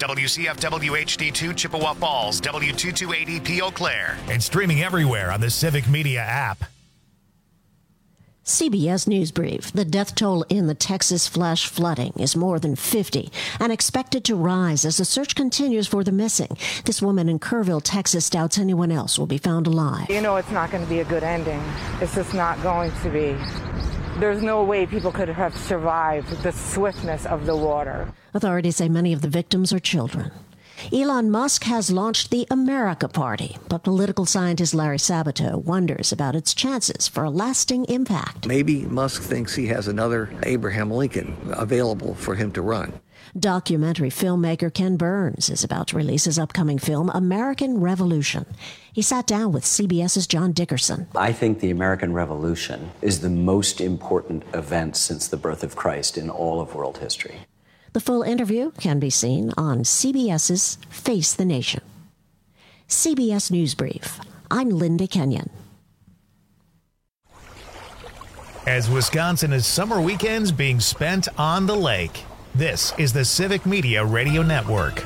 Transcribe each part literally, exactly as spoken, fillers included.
W C F W H D two Chippewa Falls, W two two eighty P Eau Claire. And streaming everywhere on the Civic Media app. C B S News Brief. The death toll in the Texas flash flooding is more than fifty and expected to rise as the search continues for the missing. This woman in Kerrville, Texas, doubts anyone else will be found alive. You know it's not going to be a good ending. It's just not going to be. There's no way people could have survived the swiftness of the water. Authorities say many of the victims are children. Elon Musk has launched the America Party, but political scientist Larry Sabato wonders about its chances for a lasting impact. Maybe Musk thinks he has another Abraham Lincoln available for him to run. Documentary filmmaker Ken Burns is about to release his upcoming film, American Revolution. He sat down with CBS's John Dickerson. I think the American Revolution is the most important event since the birth of Christ in all of world history. The full interview can be seen on CBS's Face the Nation. C B S News Brief. I'm Linda Kenyon. As Wisconsin is summer weekends being spent on the lake, this is the Civic Media Radio Network.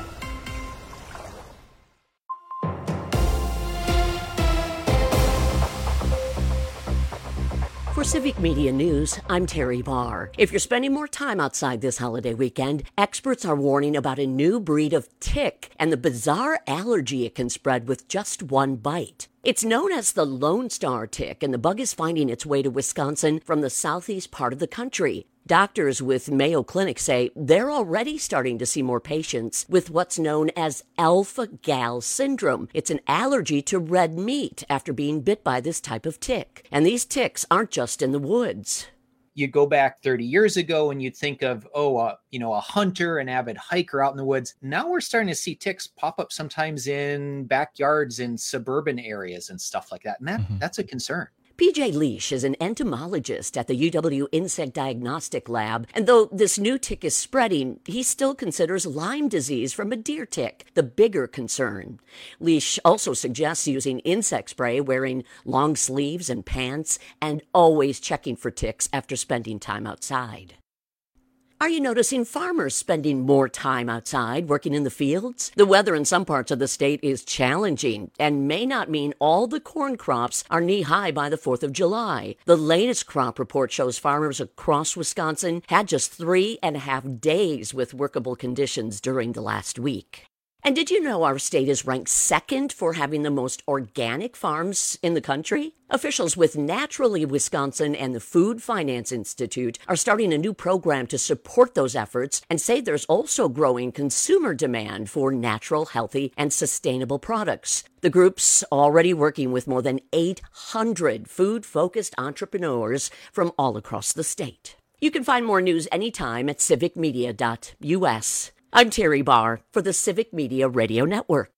For Civic Media News, I'm Terry Barr. If you're spending more time outside this holiday weekend, experts are warning about a new breed of tick and the bizarre allergy it can spread with just one bite. It's known as the Lone Star tick, and the bug is finding its way to Wisconsin from the southeast part of the country. Doctors with Mayo Clinic say they're already starting to see more patients with what's known as alpha-gal syndrome. It's an allergy to red meat after being bit by this type of tick. And these ticks aren't just in the woods. You go back thirty years ago and you'd think of, oh, uh, you know, a hunter, an avid hiker out in the woods. Now we're starting to see ticks pop up sometimes in backyards in suburban areas and stuff like that. And that, mm-hmm. that's a concern. P J Leash is an entomologist at the U W Insect Diagnostic Lab, and though this new tick is spreading, he still considers Lyme disease from a deer tick the bigger concern. Leash also suggests using insect spray, wearing long sleeves and pants, and always checking for ticks after spending time outside. Are you noticing farmers spending more time outside working in the fields? The weather in some parts of the state is challenging and may not mean all the corn crops are knee-high by the fourth of July. The latest crop report shows farmers across Wisconsin had just three and a half days with workable conditions during the last week. And did you know our state is ranked second for having the most organic farms in the country? Officials with Naturally Wisconsin and the Food Finance Institute are starting a new program to support those efforts and say there's also growing consumer demand for natural, healthy, and sustainable products. The group's already working with more than eight hundred food-focused entrepreneurs from all across the state. You can find more news anytime at civic media dot U S. I'm Terry Barr for the Civic Media Radio Network.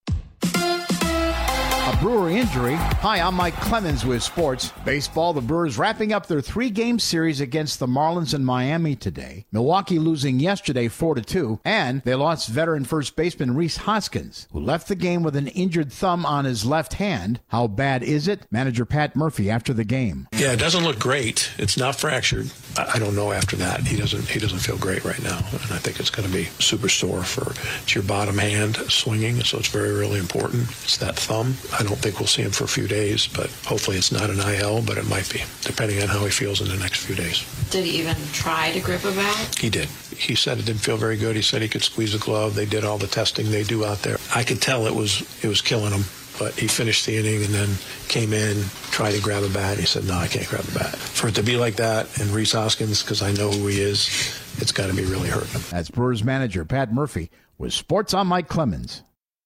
A Brewer injury. Hi, I'm Mike Clemens with sports. Baseball, the Brewers wrapping up their three-game series against the Marlins in Miami today. Milwaukee losing yesterday four to two, and they lost veteran first baseman Rhys Hoskins, who left the game with an injured thumb on his left hand. How bad is it? Manager Pat Murphy after the game. Yeah, it doesn't look great. It's not fractured. I don't know after that. He doesn't He doesn't feel great right now, and I think it's going to be super sore for it's your bottom hand swinging, so it's very, really important. It's that thumb. I don't think we'll see him for a few days, but hopefully it's not an I L, but it might be, depending on how he feels in the next few days. Did he even try to grip a bat? He did. He said it didn't feel very good. He said he could squeeze a glove. They did all the testing they do out there. I could tell it was it was killing him, but he finished the inning and then came in, tried to grab a bat. He said, no, I can't grab a bat. For it to be like that, and Rhys Hoskins, because I know who he is, it's got to be really hurting him. That's Brewers manager Pat Murphy with Sports on Mike Clemens.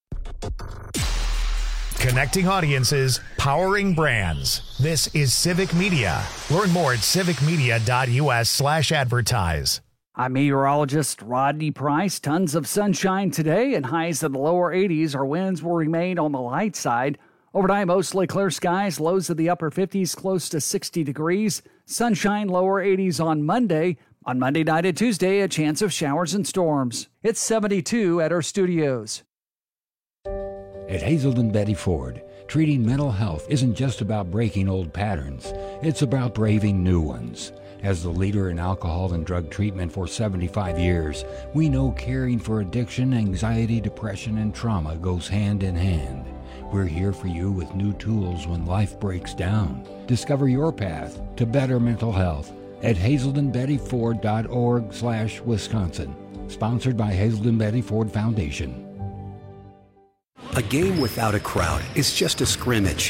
Connecting audiences, powering brands. This is Civic Media. Learn more at civic media dot U S slash advertise. I'm meteorologist Rodney Price. Tons of sunshine today and highs in the lower eighties. Our winds will remain on the light side. Overnight, mostly clear skies, lows of the upper fifties, close to sixty degrees. Sunshine, lower eighties on Monday. On Monday night and Tuesday, a chance of showers and storms. It's seventy-two at our studios. At Hazelden Betty Ford, treating mental health isn't just about breaking old patterns. It's about braving new ones. As the leader in alcohol and drug treatment for seventy-five years, we know caring for addiction, anxiety, depression, and trauma goes hand in hand. We're here for you with new tools when life breaks down. Discover your path to better mental health at hazelden betty ford dot org slash Wisconsin. Sponsored by Hazelden Betty Ford Foundation. A game without a crowd is just a scrimmage.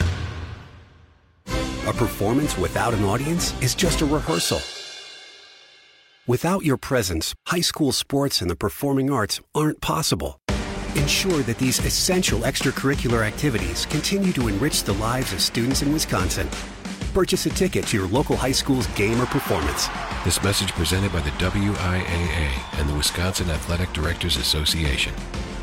A performance without an audience is just a rehearsal. Without your presence, high school sports and the performing arts aren't possible. Ensure that these essential extracurricular activities continue to enrich the lives of students in Wisconsin. Purchase a ticket to your local high school's game or performance. This message presented by the W I A A and the Wisconsin Athletic Directors Association.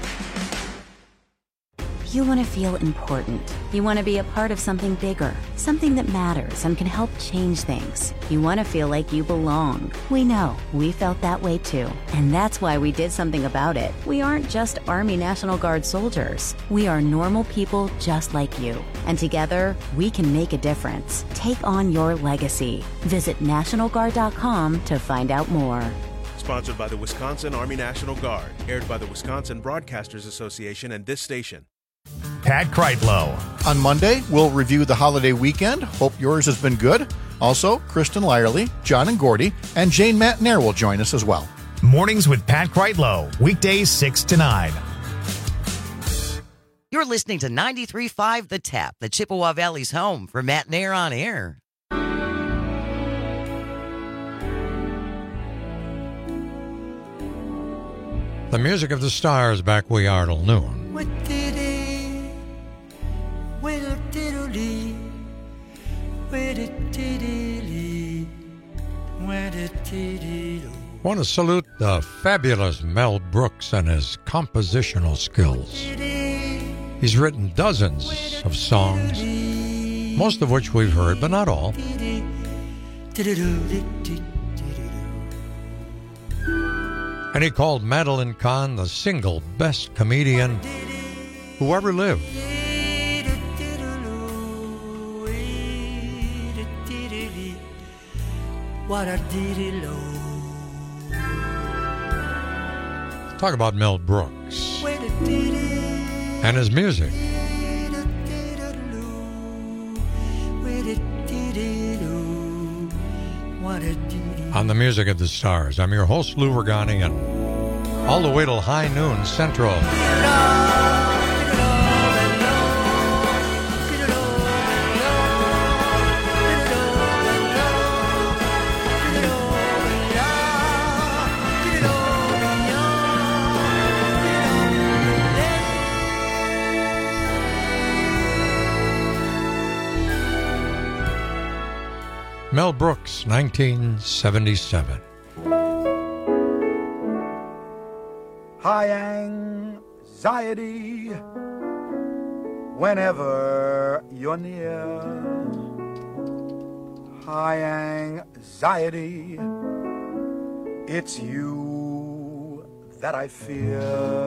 You want to feel important. You want to be a part of something bigger, something that matters and can help change things. You want to feel like you belong. We know. We felt that way too. And that's why we did something about it. We aren't just Army National Guard soldiers. We are normal people just like you. And together, we can make a difference. Take on your legacy. Visit National Guard dot com to find out more. Sponsored by the Wisconsin Army National Guard. Aired by the Wisconsin Broadcasters Association and this station. Pat Kreitlow. On Monday, we'll review the holiday weekend. Hope yours has been good. Also, Kristen Lyerly, John and Gordy, and Jane Matnair will join us as well. Mornings with Pat Kreitlow. Weekdays six to nine. You're listening to ninety-three point five The Tap, the Chippewa Valley's home for Matnair on Air. The music of the stars back we are till noon. Want to salute the fabulous Mel Brooks and his compositional skills. He's written dozens of songs, most of which we've heard, but not all. And he called Madeline Kahn the single best comedian who ever lived. Talk about Mel Brooks and his music. On the Music of the Stars, I'm your host, Lou Regani, and all the way till high noon Central. Mel Brooks, nineteen seventy-seven. High anxiety whenever you're near. High anxiety, it's you that I fear.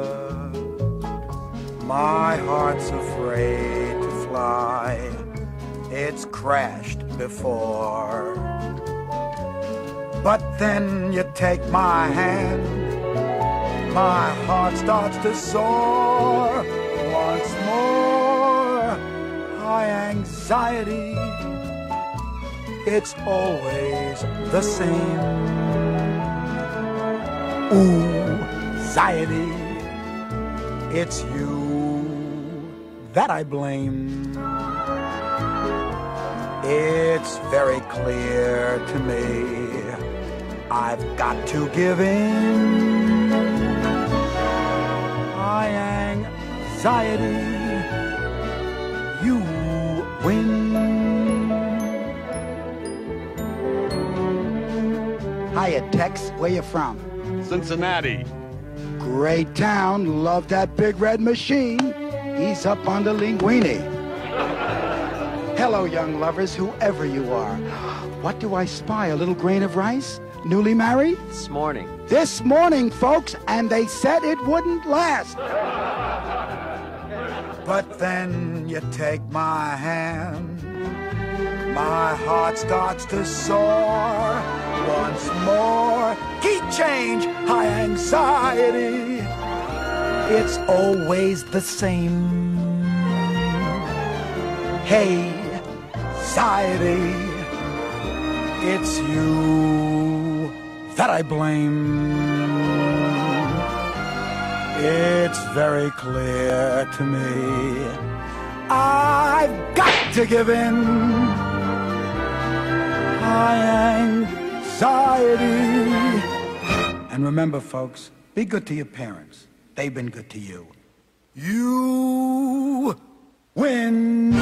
My heart's afraid to fly. It's crashed before. But then you take my hand, my heart starts to soar once more. High anxiety, it's always the same. Ooh, anxiety, it's you that I blame. It's very clear to me, I've got to give in. High anxiety, you win. Hiya, Tex. Where you from? Cincinnati. Great town. Love that big red machine. He's up on the linguine. Hello, young lovers, whoever you are. What do I spy? A little grain of rice? Newly married? This morning. This morning, folks, and they said it wouldn't last. But then you take my hand, my heart starts to soar once more. Key change, high anxiety. It's always the same. Hey, anxiety. It's you that I blame. It's very clear to me. I've got to give in. High anxiety. And remember, folks, be good to your parents. They've been good to you. You win.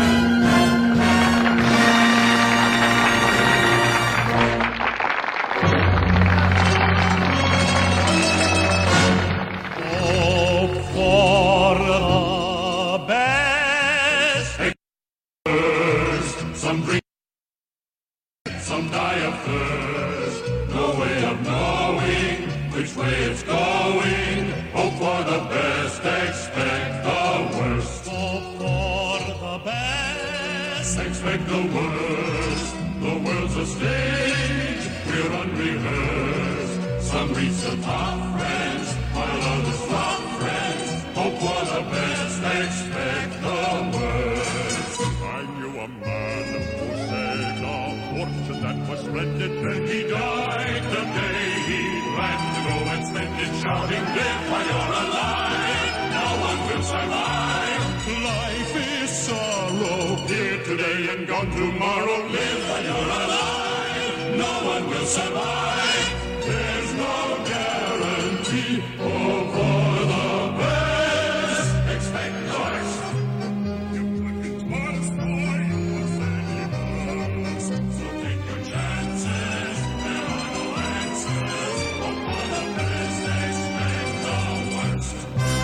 For the best. First, some drink, some die of thirst. No way of knowing which way it's going. Hope for the best, expect the worst. Hope for the best, expect the worst. The world's a stage, we're unrehearsed. Some reach the top, friends, while others flop, friends. Hope for the best, expect the worst. I knew a man who said a fortune that was splendid. Then he died the day he planned to go and spend it, shouting, live while you're alive. No one will survive. Life is sorrow, here today and gone tomorrow. Live while you're alive. No one will survive. There's no guarantee. Oh, for the best, expect the worst. You put it once more, you will send it first. So take your chances, there are no answers. Hope for the best, expect the worst.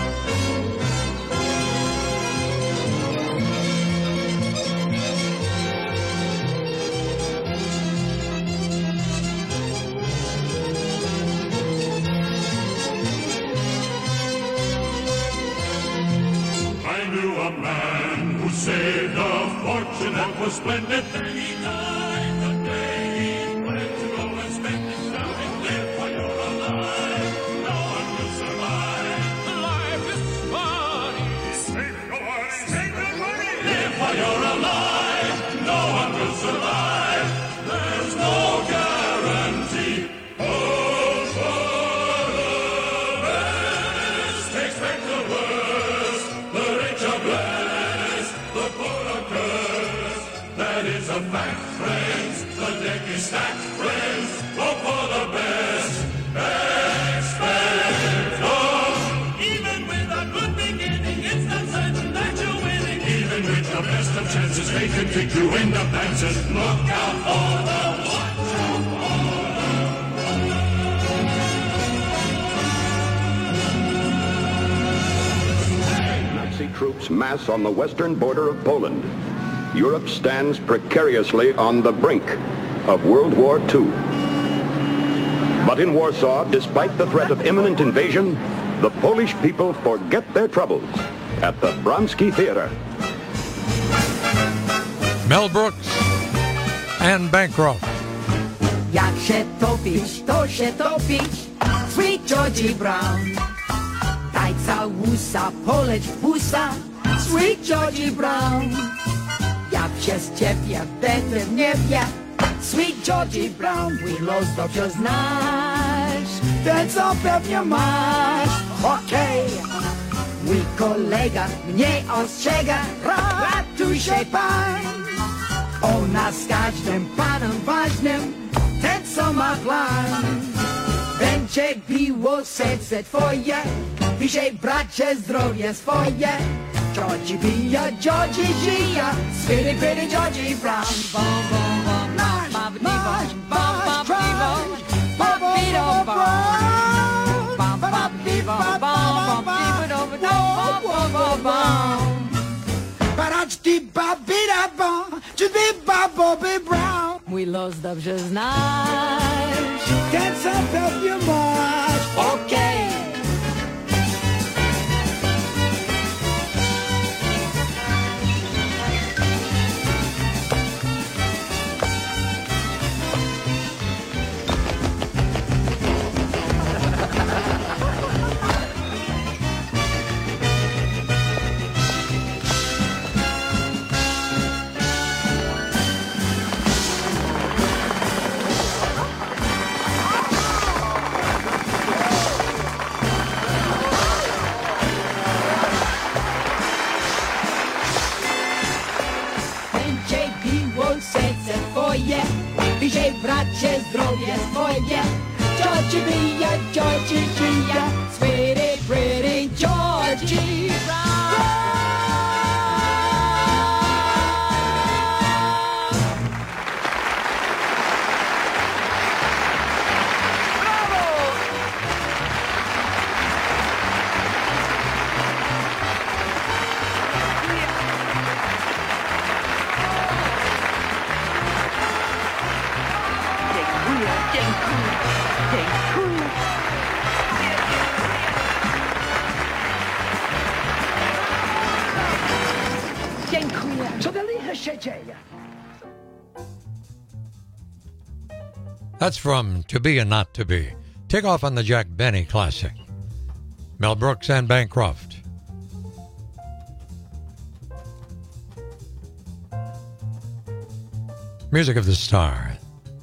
I knew a man who saved a fortune that was splendid. Then he died the day he planned to go and spend it, shouting, live while you're alive. No one will survive. Life is funny. Save your money. Save your money. Live while you're alive. No one will survive. There's no guarantee. Hope for the best. Expect the worst. The rich are blessed, the poor are cursed. That is a fact, friends. The deck is stacked, friends. Hope for the best. Expect them. Even with a good beginning, it's not certain that you're winning. Even with the best of chances, they can take you in the dances. Look out for the watch out for Nazi troops mass on the western border of Poland. Europe stands precariously on the brink of World War Two. But in Warsaw, despite the threat of imminent invasion, the Polish people forget their troubles at the Bronski Theater. Mel Brooks and Bancroft. Jak się topić, to się topić, Sweet Georgie Brown. Tajca łusa, poleć w busa, Sweet Georgie Brown. Jak się zciepie, będę w niebie, Sweet Georgie Brown. Mój los dobrze znasz, ten co pewnie masz. Okej, okay. Mój kolega mnie ostrzega, ratuj się pan. O nas każdym panem ważnym, ten co ma plan. Będzie biło serce twoje, bliżej bracie zdrowie swoje. Georgie bija, Georgie żyje, Switty Bitty Georgie Brown. Bom, bom, bom, masz, masz, masz, bom, bom, bom, mój los dobrze znasz, ten co pewnie masz. Okej. bracie, zdrowie swoje. Georgie Mia, Georgie Gia, sweetie, pretty Georgie Brown. Dziękuję. Co dalej się dzieje? That's from To Be and Not To Be. Take off on the Jack Benny classic. Mel Brooks and Bancroft. Music of the Star.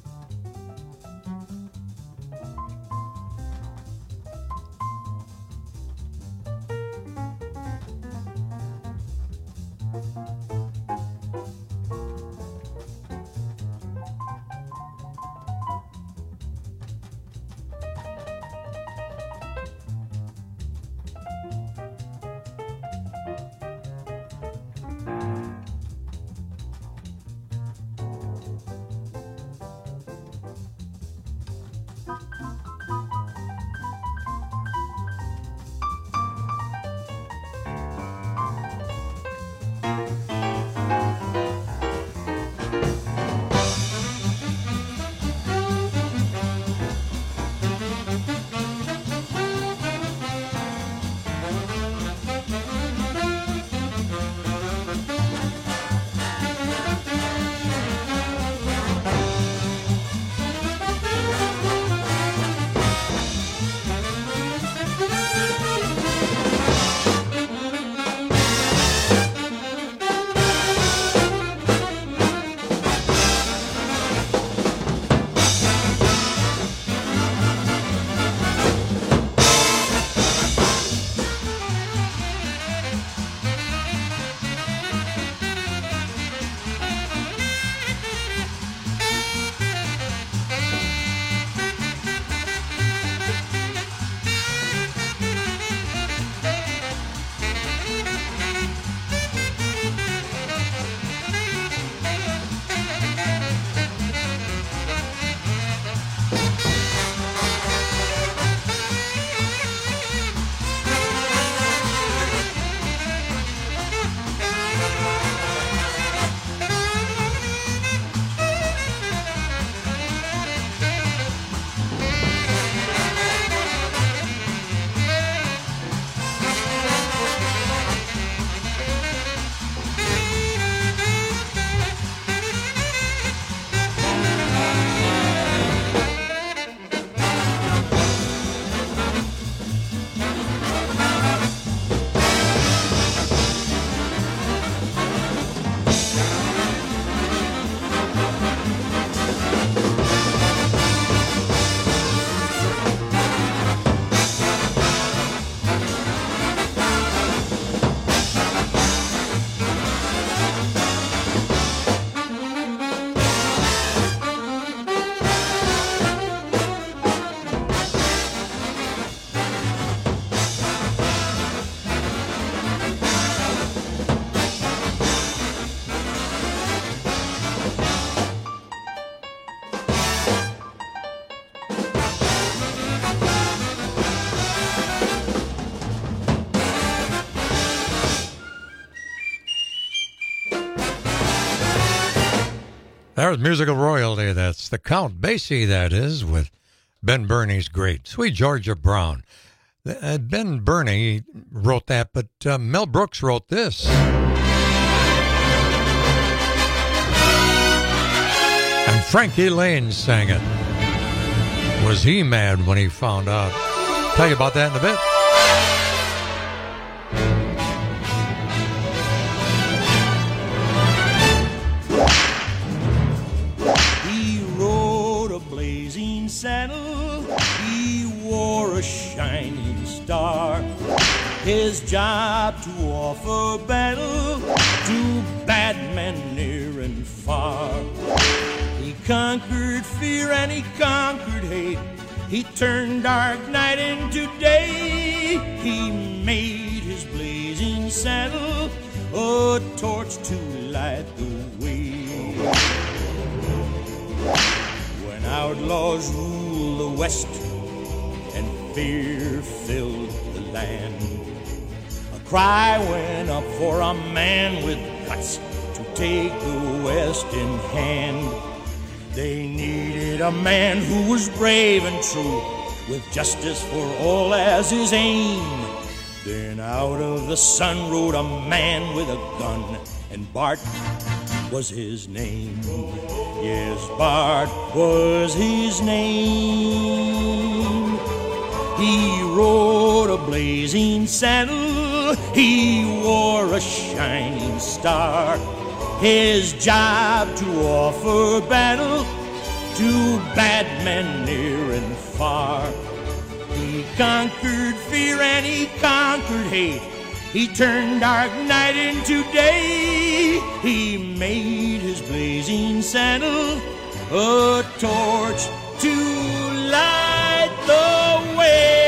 There's musical royalty. That's the Count Basie, that is, with Ben Burney's great Sweet Georgia Brown. Uh, Ben Burney wrote that, but uh, Mel Brooks wrote this. And Frankie Lane sang it. Was he mad when he found out? Tell you about that in a bit. Saddle, he wore a shining star. His job to offer battle to bad men near and far. He conquered fear and he conquered hate. He turned dark night into day. He made his blazing saddle a torch to light the way. When outlaws ruled the West and fear filled the land, a cry went up for a man with guts to take the West in hand. They needed a man who was brave and true, with justice for all as his aim. Then out of the sun rode a man with a gun, and Bart was his name. Yes, Bart was his name. He rode a blazing saddle, he wore a shining star. His job to offer battle to bad men near and far. He conquered fear and he conquered hate. He turned dark night into day. He made his blazing saddle a torch to light the way.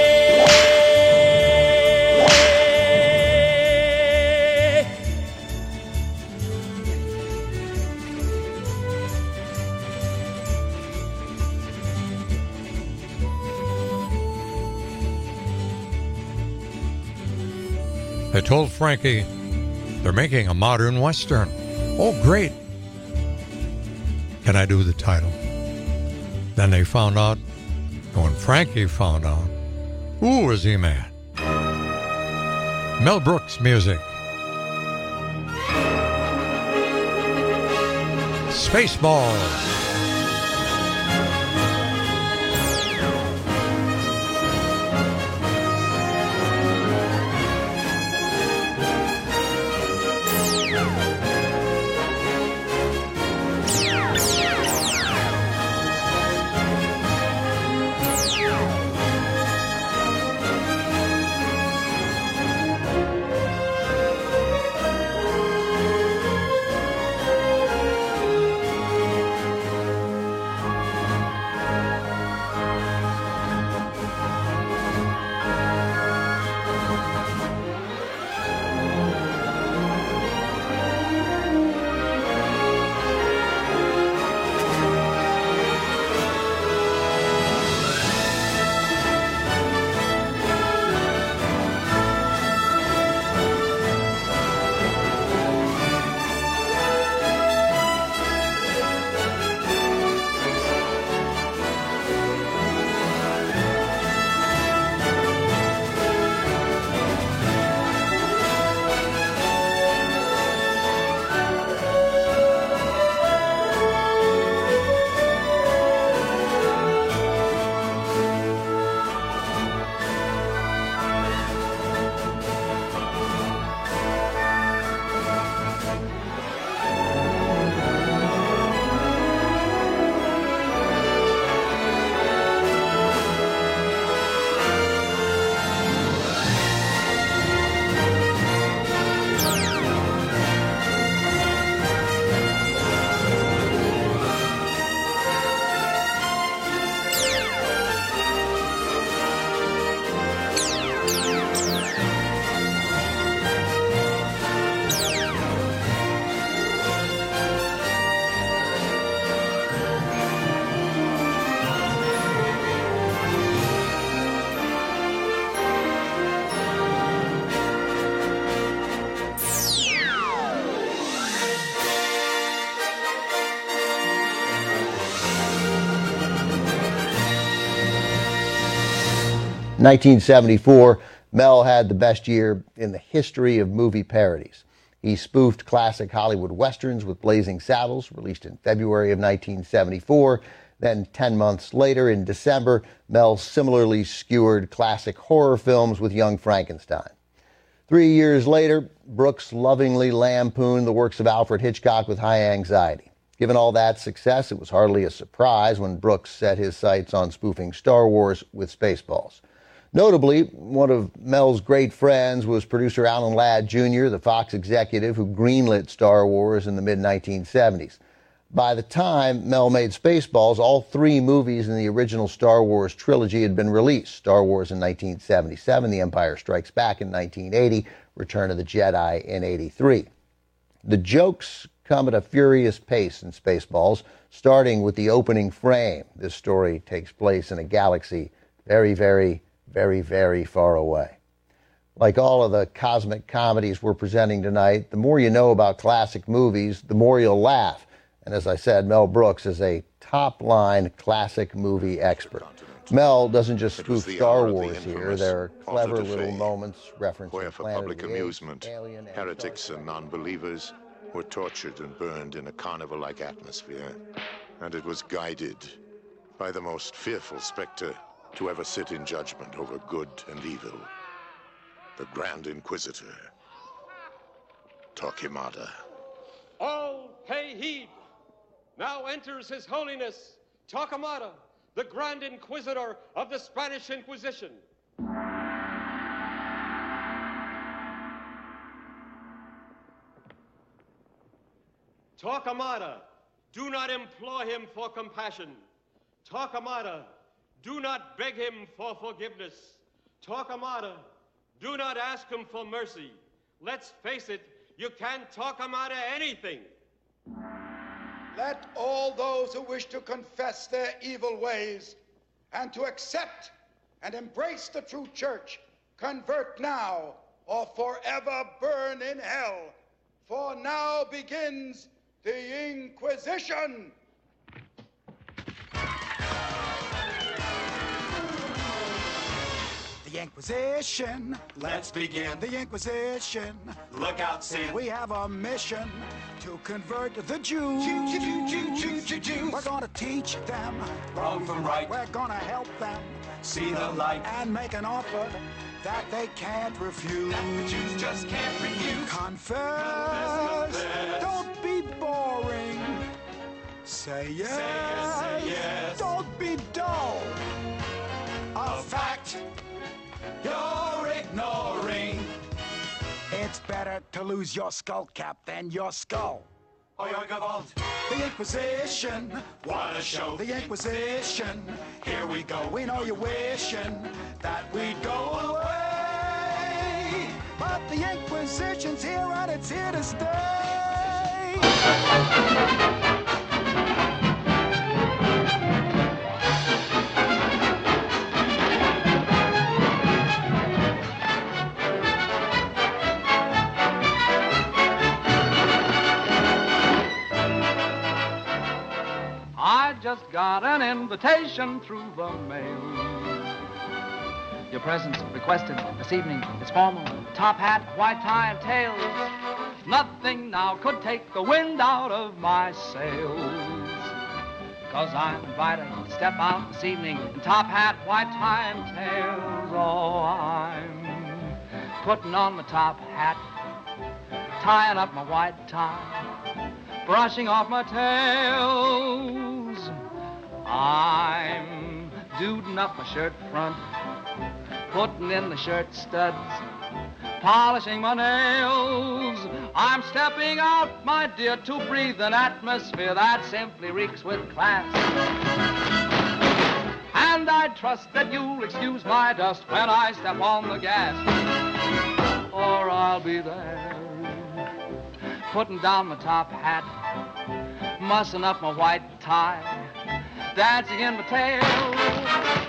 I told Frankie, they're making a modern Western. Oh, great. Can I do the title? Then they found out, when Frankie found out, ooh, was he mad. Mel Brooks music. Spaceballs. nineteen seventy-four, Mel had the best year in the history of movie parodies. He spoofed classic Hollywood westerns with Blazing Saddles, released in February of nineteen seventy-four. Then ten months later, in December, Mel similarly skewered classic horror films with Young Frankenstein. Three years later, Brooks lovingly lampooned the works of Alfred Hitchcock with High Anxiety. Given all that success, it was hardly a surprise when Brooks set his sights on spoofing Star Wars with Spaceballs. Notably, one of Mel's great friends was producer Alan Ladd Junior, the Fox executive who greenlit Star Wars in the mid nineteen seventies. By the time Mel made Spaceballs, all three movies in the original Star Wars trilogy had been released. Star Wars in nineteen seventy-seven, The Empire Strikes Back in nineteen eighty, Return of the Jedi in eighty-three. The jokes come at a furious pace in Spaceballs, starting with the opening frame. This story takes place in a galaxy very, very, very, very far away. Like all of the cosmic comedies we're presenting tonight, the more you know about classic movies, the more you'll laugh. And as I said, Mel Brooks is a top-line classic movie expert. Mel doesn't just spoof Star Wars here. There are clever little moments referencing where for Planet public of the Apes, amusement, Alien, and heretics and non-believers were tortured and burned in a carnival-like atmosphere. And it was guided by the most fearful specter to ever sit in judgment over good and evil, the Grand Inquisitor, Torquemada. All pay heed. Now enters His Holiness Torquemada, the Grand Inquisitor of the Spanish Inquisition. Torquemada, do not implore him for compassion. Torquemada, do not beg him for forgiveness. Torquemada, do not ask him for mercy. Let's face it, you can't Torquemada anything. Let all those who wish to confess their evil ways and to accept and embrace the true church convert now or forever burn in hell. For now begins the Inquisition. The Inquisition. Let's begin. The Inquisition. Look out, sin. We have a mission to convert the Jews. Jew, Jew, Jew, Jew, Jew, Jews. We're gonna teach them wrong from right. We're gonna help them see the light and make an offer that they can't refuse. That the Jews just can't refuse. Confess. Confess. Don't be boring. Say yes. Say yes, say yes. Don't be dull. A, a fact you're ignoring. It's better to lose your skull cap than your skull. Oh, your gavalt. The Inquisition. What a show. The Inquisition. Here we go. We know you're wishing that we'd go away. But the Inquisition's here and it's here to stay. I just got an invitation through the mail. Your presence requested this evening is formal. Top hat, white tie, and tails. Nothing now could take the wind out of my sails. Because I'm invited to step out this evening in top hat, white tie, and tails. Oh, I'm putting on my top hat, tying up my white tie, brushing off my tails. I'm duding up my shirt front, putting in the shirt studs, polishing my nails. I'm stepping out, my dear, to breathe an atmosphere that simply reeks with class. And I trust that you'll excuse my dust when I step on the gas, or I'll be there, putting down my top hat, mussing up my white tie, dancing in my tail.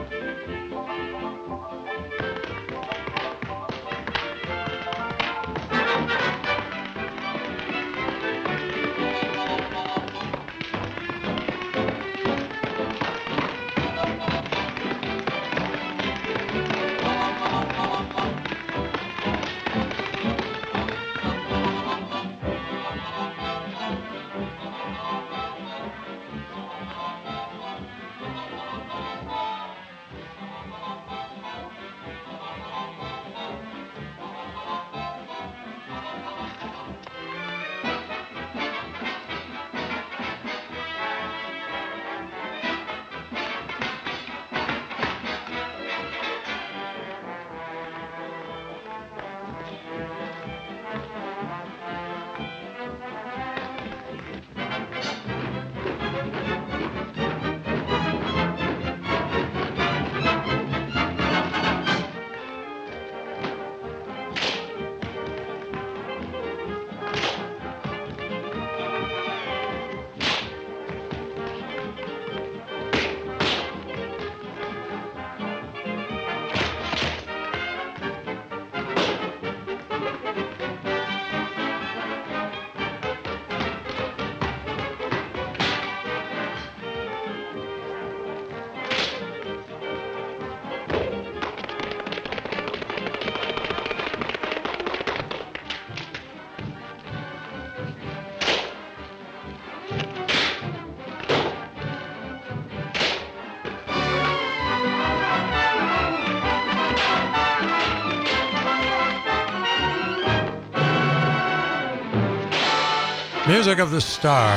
Music of the Star.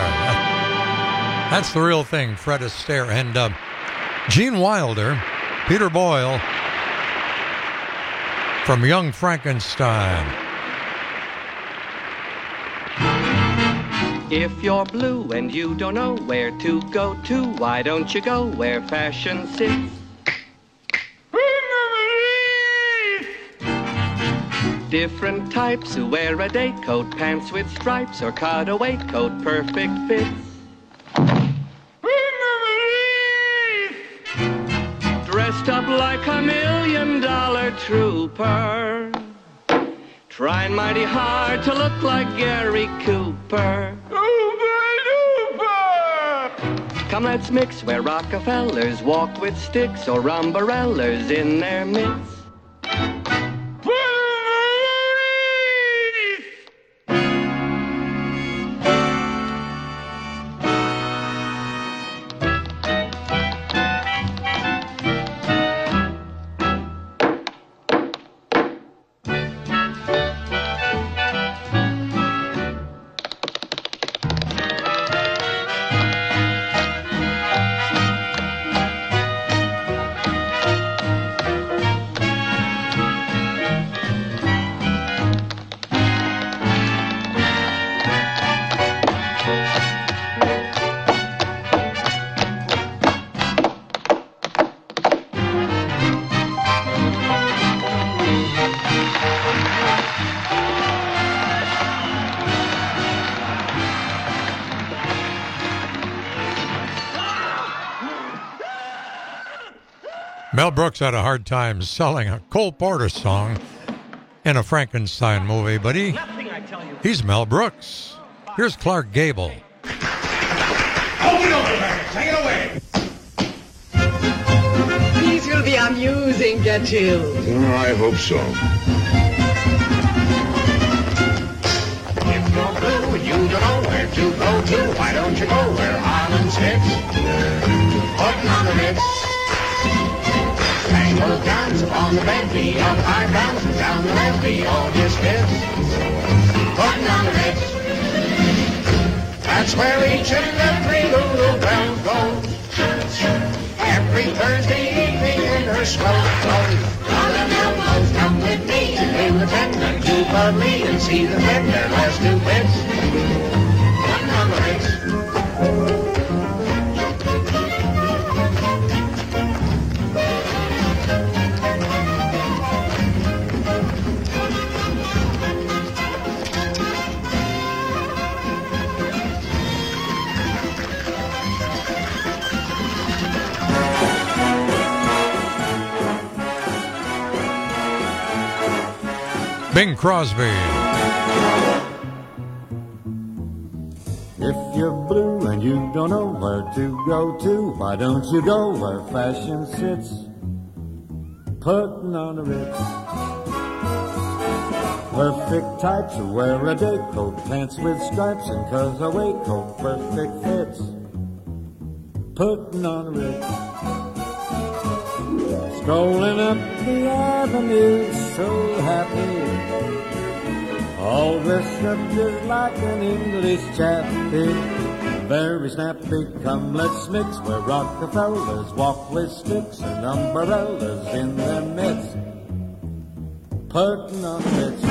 That's the real thing, Fred Astaire. And uh, Gene Wilder, Peter Boyle from Young Frankenstein. If you're blue and you don't know where to go to, why don't you go where fashion sits? Different types who wear a day coat, pants with stripes, or cutaway coat, perfect fits. Dressed up like a million dollar trooper, trying mighty hard to look like Gary Cooper. Come, let's mix where Rockefellers walk with sticks or umbrellas in their midst. Mel Brooks had a hard time selling a Cole Porter song in a Frankenstein movie, but he he's Mel Brooks. Here's Clark Gable. Hold it over, Magnus. Take it away. These will be amusing, Gertrude. Oh, I hope so. If you're blue and you don't know where to go to, why don't you go where Harlan sits? Putting on the Ritz. Tango dance upon the Bentley, up high bounces down the levee, all just fits. Putting on the Ritz. That's where each and every Lulu Brown goes. Every Thursday evening in her swell clothes. On them elbows, come with me to play the tender, to Budley and see the fender, last two bits. Putting on the Ritz. Bing Crosby. If you're blue and you don't know where to go to, why don't you go where fashion sits? Putting on a Ritz. Perfect types who wear a day coat, pants with stripes and cutaway coat, perfect fits. Putting on a Ritz. Strolling up the avenue, so happy, all dressed up just like an English chappie. Very snappy, come let's mix where Rockefellers walk with sticks and umbrellas in their midst. Putting on Ritz.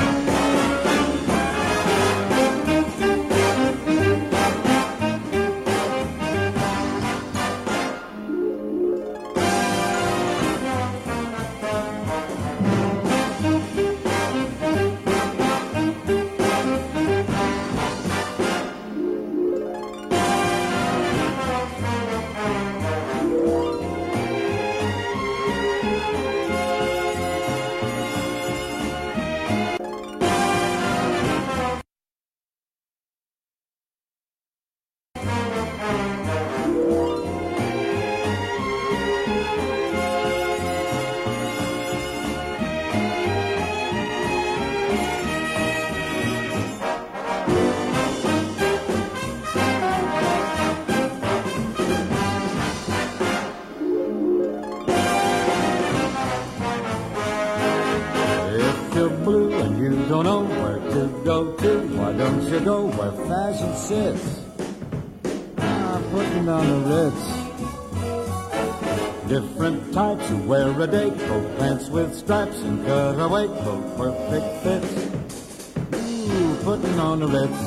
Go where fashion sits. Ah, putting on a Ritz. Different types who wear a day coat, pants with stripes and cutaway coat, perfect fits. Ooh, putting on a Ritz.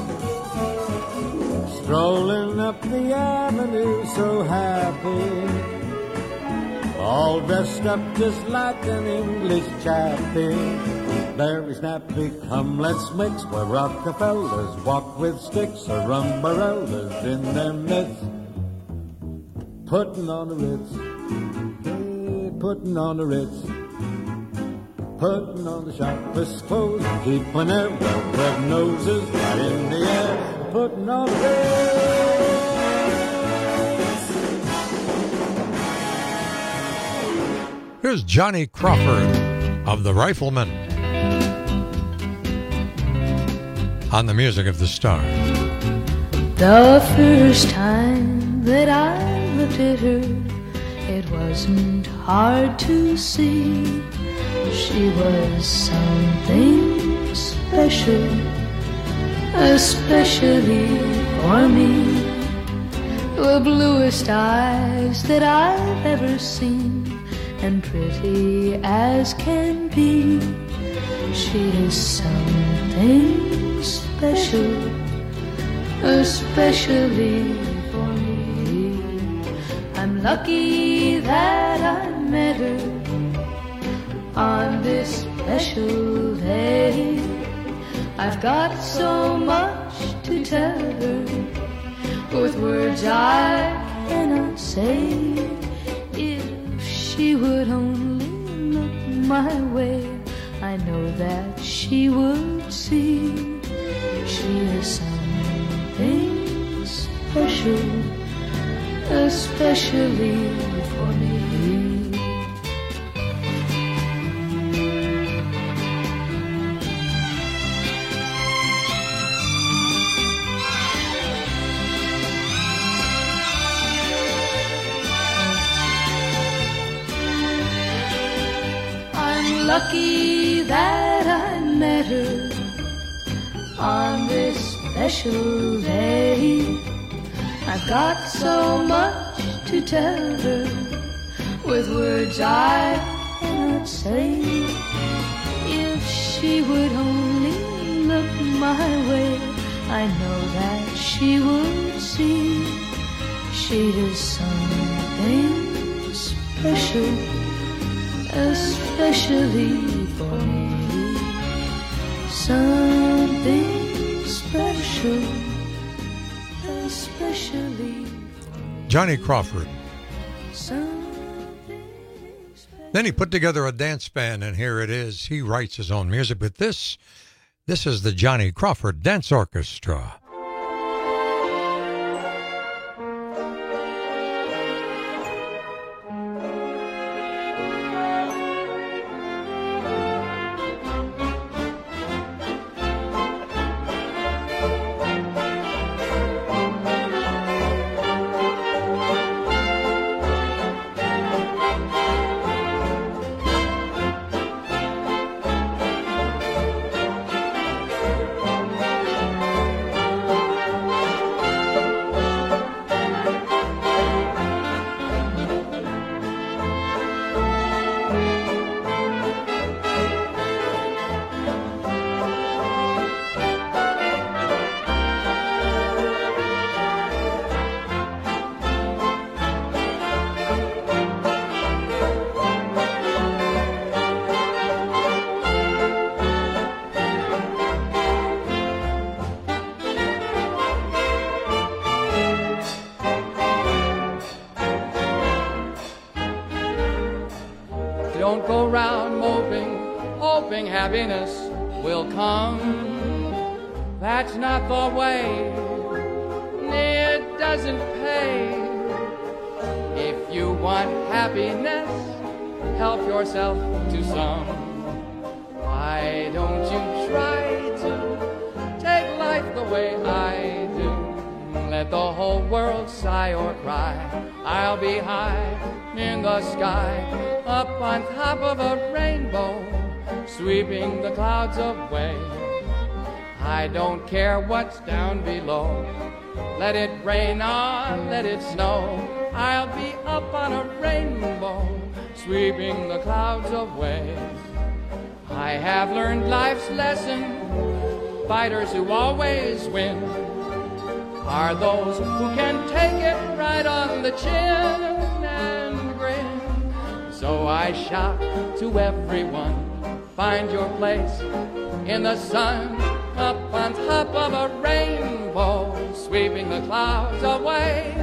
Strolling up the avenue, so happy, all dressed up just like an English chappie. Very snappy, come let's mix where Rockefellers walk with sticks or umbrellas in their midst. Putting on a Ritz, hey, putting on a Ritz, putting on the sharpest clothes and keeping their well-bred noses right in the air. Putting on a Ritz. Here's Johnny Crawford of the Riflemen on the Music of the Stars. The first time that I looked at her, it wasn't hard to see. She was something special, especially for me. The bluest eyes that I've ever seen, and pretty as can be. She is something special, especially for me. I'm lucky that I met her on this special day. I've got so much to tell her, with words I cannot say. If she would only look my way, I know that she would see. She is something special, especially for me. I'm lucky that I met her on this special day. I've got so much to tell her, with words I cannot say. If she would only look my way, I know that she would see. She is something special, especially for me. Something special, especially Johnny Crawford. something special. Then he put together a dance band, and here it is. He writes his own music, but this, this is the Johnny Crawford Dance Orchestra. Don't go round moping, hoping happiness will come. That's not the way. It doesn't pay. If you want happiness, help yourself to some. Why don't you try to take life the way I do? Let the whole world sigh or cry. I'll be high in the sky, up on top of a rainbow, sweeping the clouds away. I don't care what's down below. Let it rain on, let it snow. I'll be up on a rainbow, sweeping the clouds away. I have learned life's lesson. Fighters who always win are those who can take it right on the chin and grin. So I shout to everyone, find your place in the sun, up on top of a rainbow, sweeping the clouds away.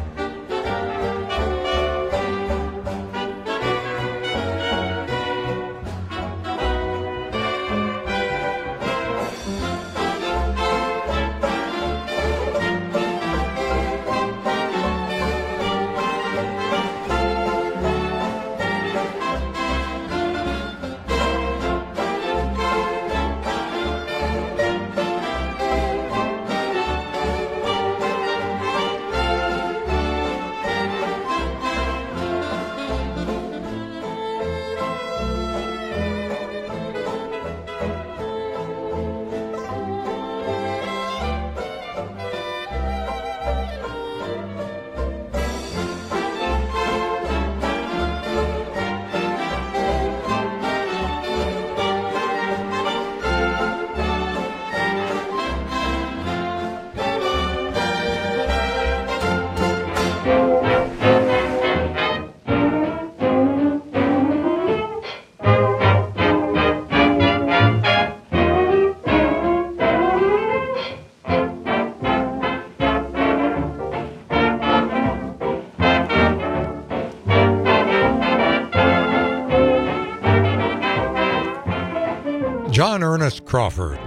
John Ernest Crawford,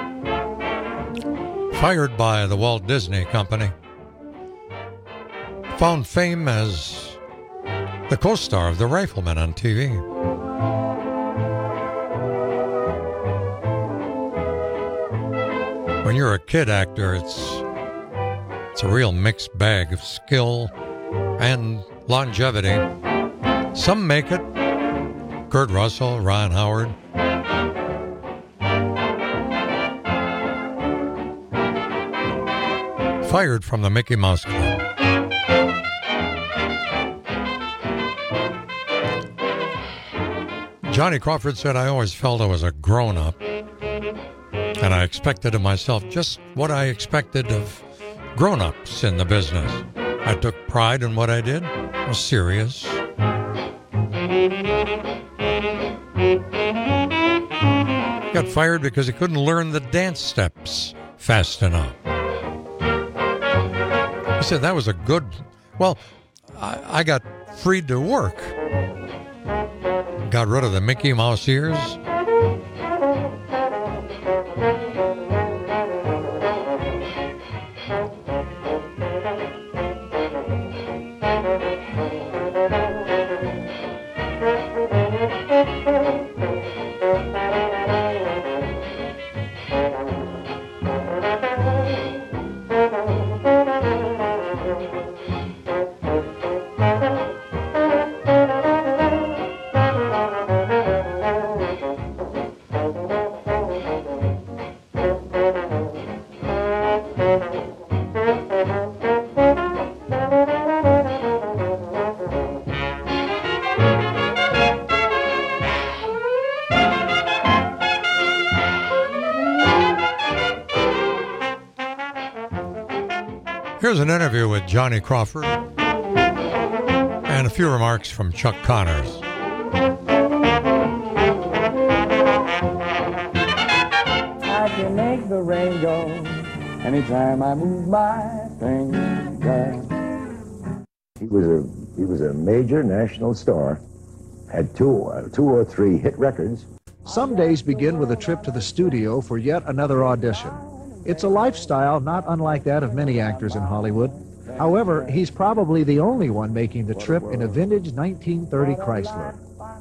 fired by the Walt Disney Company, found fame as the co-star of The Rifleman on T V. When you're a kid actor, it's it's a real mixed bag of skill and longevity. Some make it. Kurt Russell, Ron Howard. Fired from the Mickey Mouse Club. Johnny Crawford said, I always felt I was a grown-up, and I expected of myself just what I expected of grown-ups in the business. I took pride in what I did. I was serious. Got fired because he couldn't learn the dance steps fast enough. He said that was a good, well, I, I got freed to work. got rid of the Mickey Mouse ears? Here's an interview with Johnny Crawford and a few remarks from Chuck Connors. I can make the rain go anytime I move my finger. He was a he was a major national star. Had two uh, two or three hit records. Some days begin with a trip to the studio for yet another audition. It's a lifestyle not unlike that of many actors in Hollywood. However, he's probably the only one making the trip in a vintage nineteen thirty Chrysler.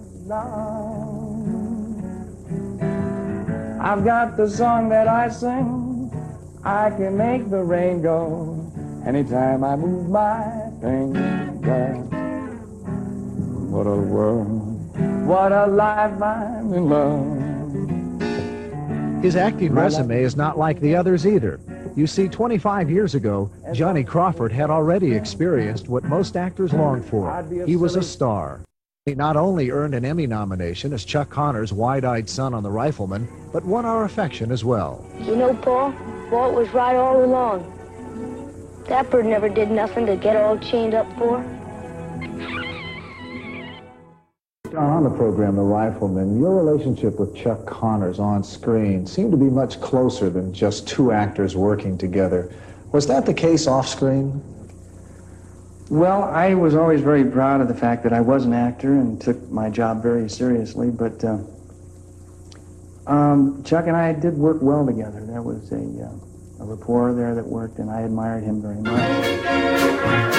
I've got the song that I sing. I can make the rain go anytime I move my finger. What a world, what a life, I'm in love. His acting resume is not like the others either. You see, twenty-five years ago, Johnny Crawford had already experienced what most actors long for. He was a star. He not only earned an Emmy nomination as Chuck Connors' wide-eyed son on The Rifleman, but won our affection as well. You know, Paul, Walt was right all along. That bird never did nothing to get all chained up for. On the program, The Rifleman, your relationship with Chuck Connors on screen seemed to be much closer than just two actors working together. Was that the case off screen? Well, I was always very proud of the fact that I was an actor and took my job very seriously, but uh, um, Chuck and I did work well together. There was a, uh, a rapport there that worked, and I admired him very much.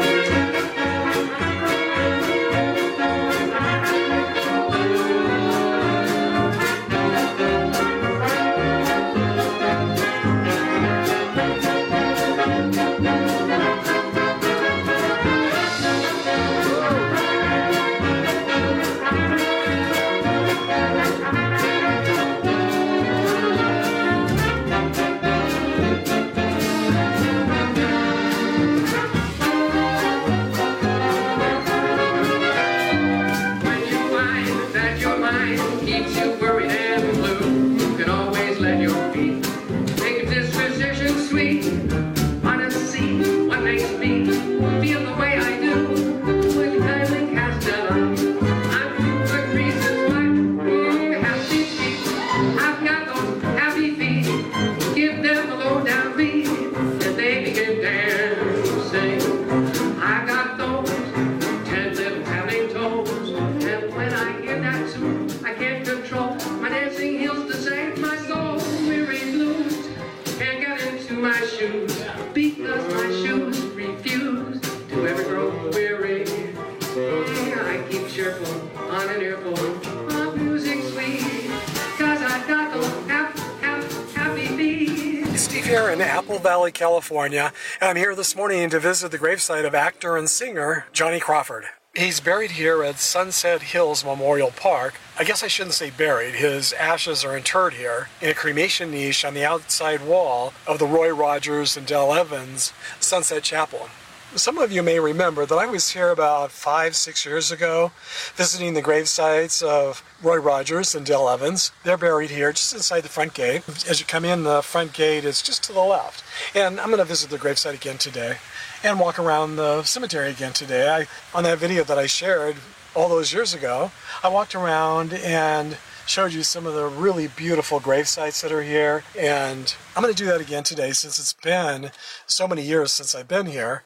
Here in Apple Valley, California, and I'm here this morning to visit the gravesite of actor and singer Johnny Crawford. He's buried here at Sunset Hills Memorial Park. I guess I shouldn't say buried. His ashes are interred here in a cremation niche on the outside wall of the Roy Rogers and Dell Evans Sunset Chapel. Some of you may remember that I was here about five, six years ago visiting the grave sites of Roy Rogers and Dell Evans. They're buried here just inside the front gate. As you come in, the front gate is just to the left. And I'm going to visit the gravesite again today and walk around the cemetery again today. I, on that video that I shared all those years ago, I walked around and showed you some of the really beautiful grave sites that are here. And I'm going to do that again today since it's been so many years since I've been here.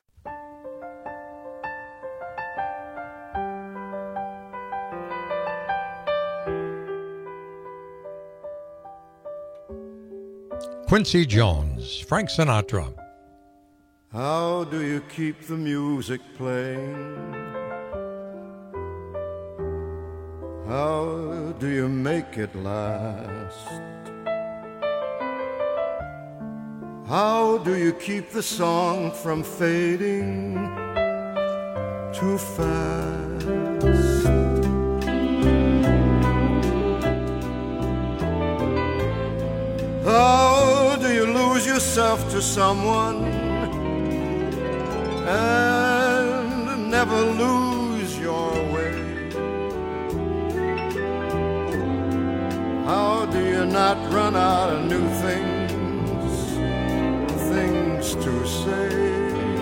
Quincy Jones, Frank Sinatra. How do you keep the music playing? How do you make it last? How do you keep the song from fading too fast? How do you lose yourself to someone and never lose your way? How do you not run out of new things, things to say?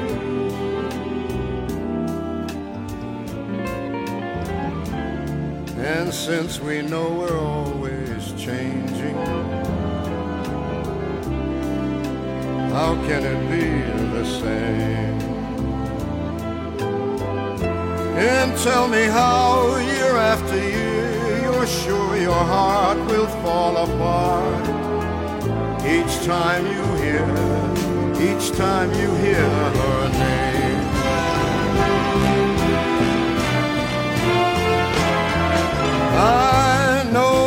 And since we know we're always changing, how can it be the same? And tell me how year after year you're sure your heart will fall apart each time you hear, each time you hear her name. I know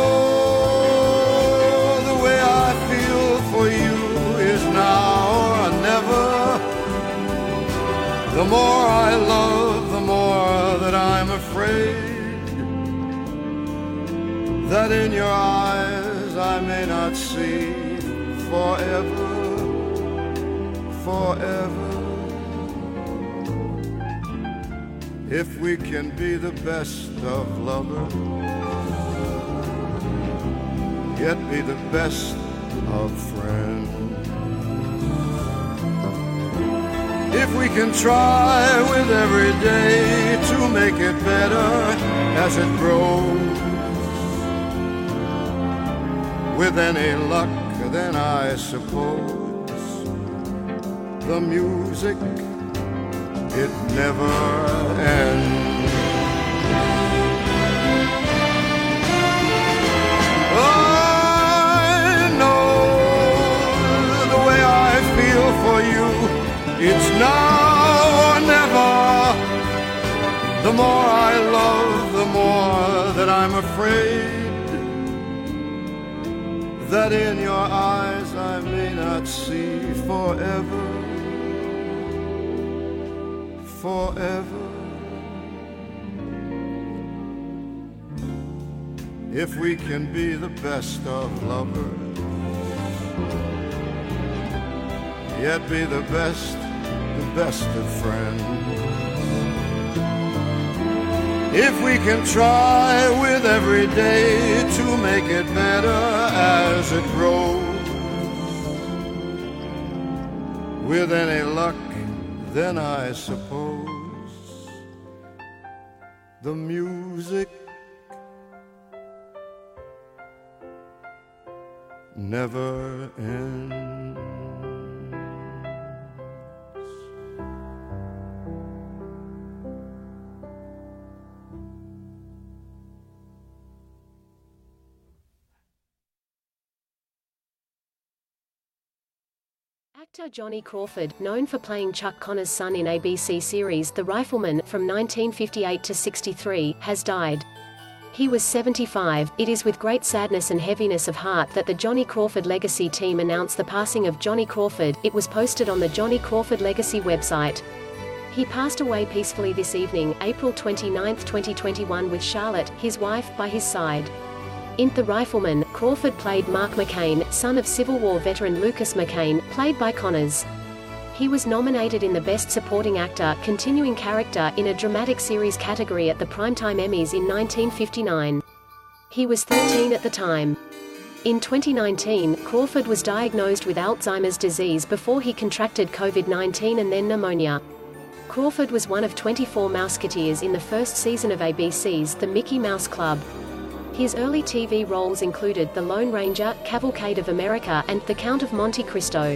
the way I feel for you is now or never. The more I love, the more that I'm afraid that in your eyes I may not see forever, forever. If we can be the best of lovers, yet be the best of friends. If we can try with every day to make it better as it grows, with any luck, then I suppose the music, it never ends. I know the way I feel for you, it's now or never. The more I love, the more that I'm afraid that in your eyes I may not see forever, forever. If we can be the best of lovers, yet be the best, the best of friends. If we can try with every day to make it better as it grows, with any luck, then I suppose the music never ends. Actor Johnny Crawford, known for playing Chuck Connor's son in A B C series The Rifleman from nineteen fifty-eight to sixty-three, has died. He was seventy-five. It is with great sadness and heaviness of heart that the Johnny Crawford Legacy team announced the passing of Johnny Crawford. It was posted on the Johnny Crawford Legacy website. He passed away peacefully this evening, April twenty-ninth, twenty twenty-one, with Charlotte, his wife, by his side. In The Rifleman, Crawford played Mark McCain, son of Civil War veteran Lucas McCain, played by Connors. He was nominated in the Best Supporting Actor Continuing Character in a Dramatic Series category at the Primetime Emmys in nineteen fifty-nine. He was thirteen at the time. In twenty nineteen, Crawford was diagnosed with Alzheimer's disease before he contracted COVID nineteen and then pneumonia. Crawford was one of twenty-four Mouseketeers in the first season of A B C's The Mickey Mouse Club. His early T V roles included The Lone Ranger, Cavalcade of America, and The Count of Monte Cristo.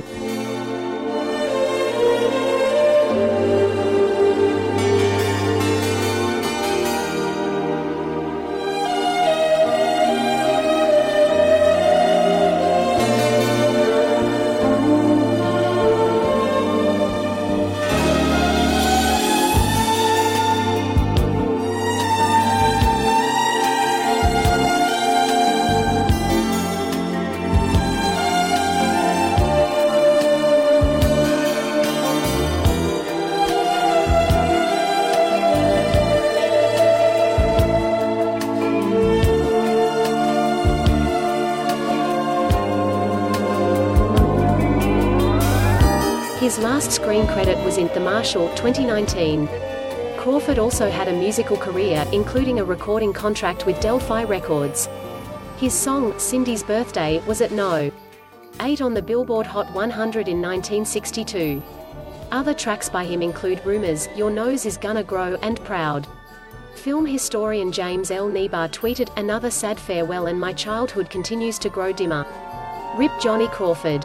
His last screen credit was in The Marshal, twenty nineteen. Crawford also had a musical career, including a recording contract with Delphi Records. His song, Cindy's Birthday, was at no. eight on the Billboard Hot one hundred in nineteen sixty-two. Other tracks by him include Rumors, Your Nose Is Gonna Grow, and Proud. Film historian James L. Nebar tweeted, "Another sad farewell and my childhood continues to grow dimmer. Rip Johnny Crawford."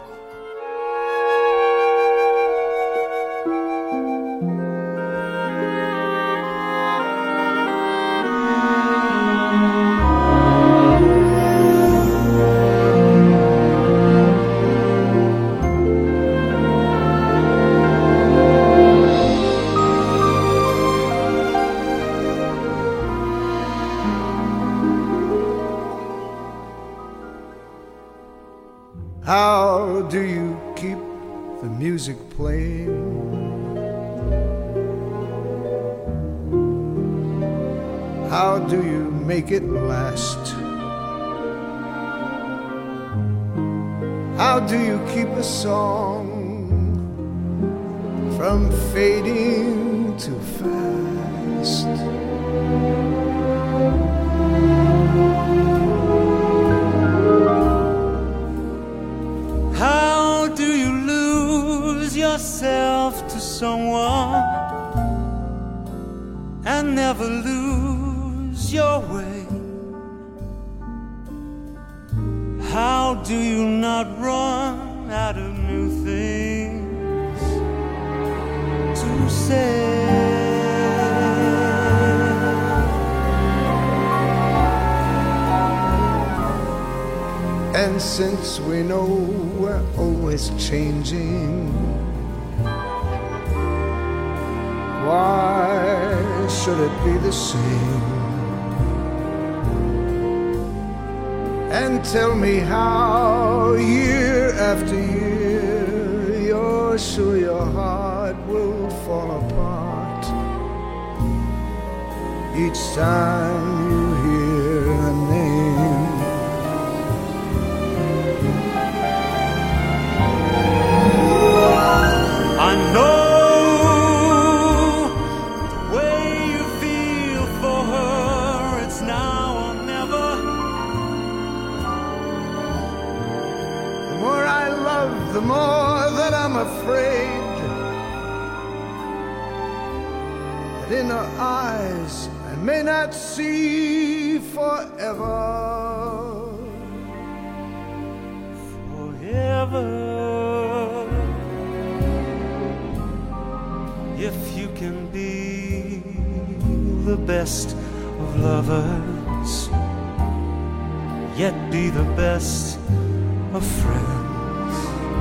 How do you keep the music playing? How do you make it last? How do you keep a song from fading too fast? How do you lose yourself to someone and never lose your way? How do you not run out of new things to say? And since we know we're always changing, why should it be the same? And tell me how, year after year, you're sure your heart will fall apart each time you hear a name. I know the way you feel for her, it's now or never. The more I love, the more that I'm afraid that in her eyes I may not see forever. Forever. If you can be the best of lovers, yet be the best of friends.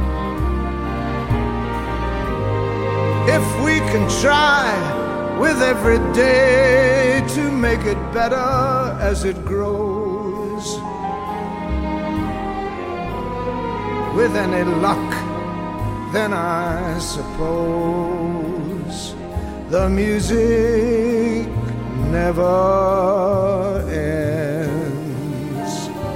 If we can try with every day to make it better as it grows, with any luck, then I suppose the music never ends.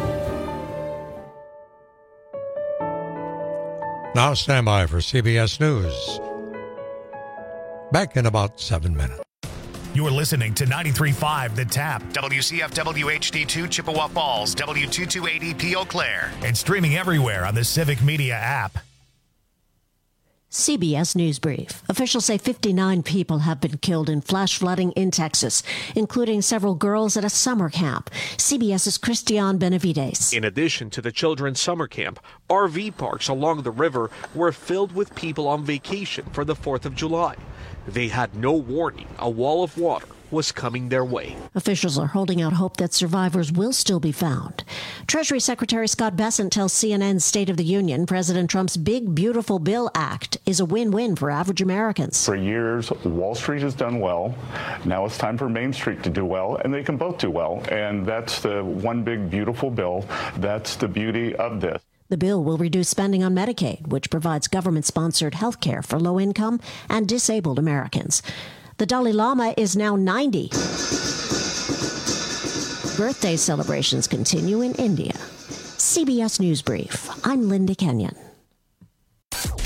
Now stand by for C B S News. Back in about seven minutes. You're listening to ninety-three point five The Tap, W C F W H D two Chippewa Falls, W two two eight zero P Eau Claire, and streaming everywhere on the Civic Media app. C B S News Brief. Officials say fifty-nine people have been killed in flash flooding in Texas, including several girls at a summer camp. CBS's Christian Benavides. In addition to the children's summer camp, R V parks along the river were filled with people on vacation for the fourth of July. They had no warning a wall of water was coming their way. Officials are holding out hope that survivors will still be found. Treasury Secretary Scott Bessent tells C N N's State of the Union President Trump's Big Beautiful Bill Act is a win-win for average Americans. For years, Wall Street has done well. Now it's time for Main Street to do well, and they can both do well. And that's the one big beautiful bill. That's the beauty of this. The bill will reduce spending on Medicaid, which provides government-sponsored health care for low-income and disabled Americans. The Dalai Lama is now ninety. Birthday celebrations continue in India. C B S News Brief. I'm Linda Kenyon.